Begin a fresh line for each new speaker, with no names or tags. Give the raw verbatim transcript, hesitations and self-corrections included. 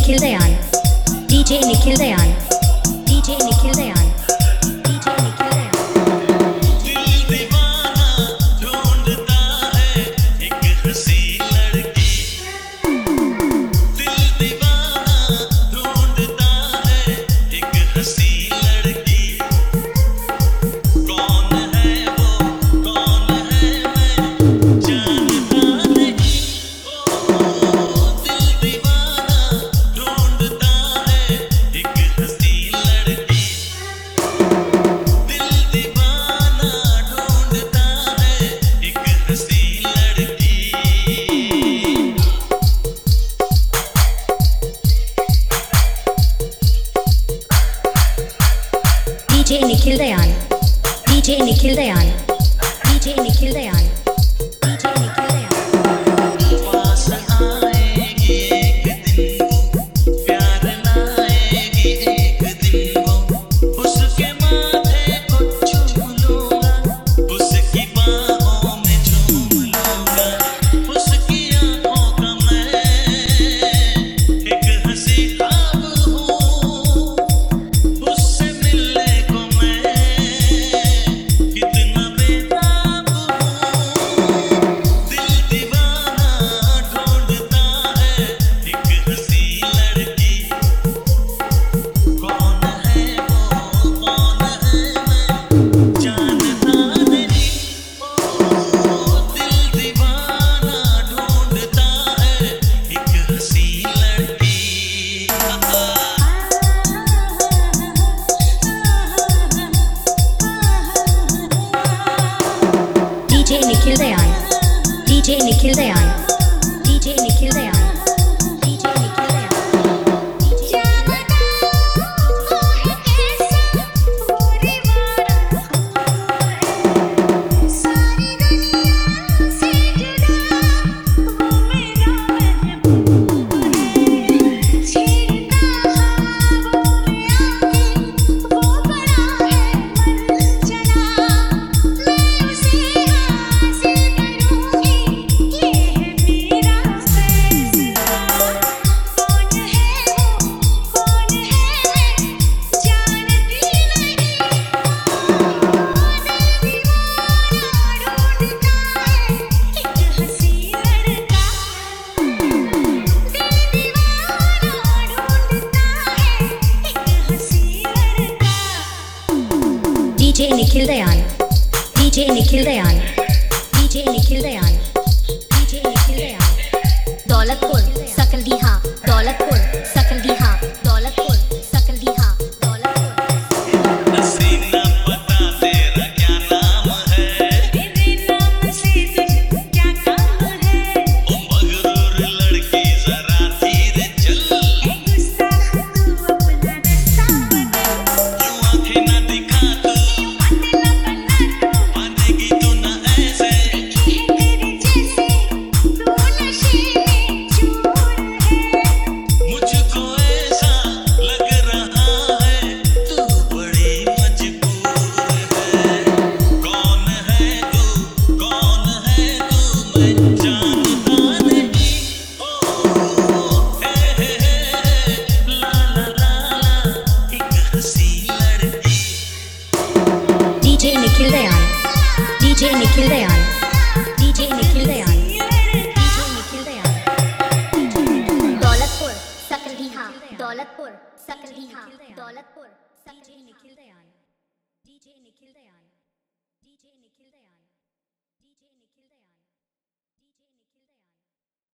Nikhil Dayan, D J Nikhil Dayan, D J Nikhil Dayan, D J Nikhil Dayan.
दिल दीवाना ढूंढता है एक हंसी लड़की, दिल दीवाना ढूंढता है एक हंसी लड़की, कौन है वो कौन है मैं जानता नहीं, ओ दिल दीवाना ढूंढता है एक हंसी लड़की, दिल दीवाना ढूंढता है एक हंसी लड़की।
D J Nikhil Dayan, D J Nikhil Dayan, D J Nikhil Dayan, D J Nikhil Dayan.
पास आएगी एक दिन वो, प्यार लाएगी एक दिन वो, उसके माथे को चूम लूंगा, उसकी बाहों में झूम लूंगा, उसकी आंखों का मैं एक हंसी ख्वाब हूँ, उससे मिलने को मैं कितना बेताब हूँ, दिल दीवाना ढूंढता है एक हंसी लड़की, कौन है वो कौन है मैं जानता नहीं, ओ दिल दीवाना ढूंढता है एक हंसी लड़की।
D J Nikhil Dayan, D J Nikhil Dayan, D J Nikhil Dayan, D J Nikhil Dayan. D J Nikhil Dayan, D J Nikhil Dayan, D J Nikhil Dayan, D J Nikhil Dayan. Daulatpur Sakaldiha, Daulatpur Sakaldiha, Daulatpur Sakaldiha, Daulatpur.
हसीना पता तेरा क्या नाम है,
तेरे नाम से तुझको क्या काम है,
ओ मगरूर लड़की जरा धीरे चल,
ऐ गुस्ताख तू अपना रास्ता बदल,
यूं आंखें ना दिखा तू,
बातें ना करना तू,
मानेगी तू ना ऐसे,
देखे हैं तेरे जैसे, तू नशे में चूर है,
मुझको ऐसा लग रहा है तू बड़ी मजबूर है, कौन है तू कौन है तू मैं जानता नहीं, ओ हे हे हे ला ला ला ला एक हंसी लड़की।
D J Nikhil Dayan, D J Nikhil Dayan, D J Nikhil Dayan, D J Nikhil Dayan. Daulatpur Sakaldiha, Daulatpur Sakaldiha, Daulatpur D J Nikhil Dayan, D J Nikhil Dayan, D J Nikhil Dayan, D J Nikhil Dayan.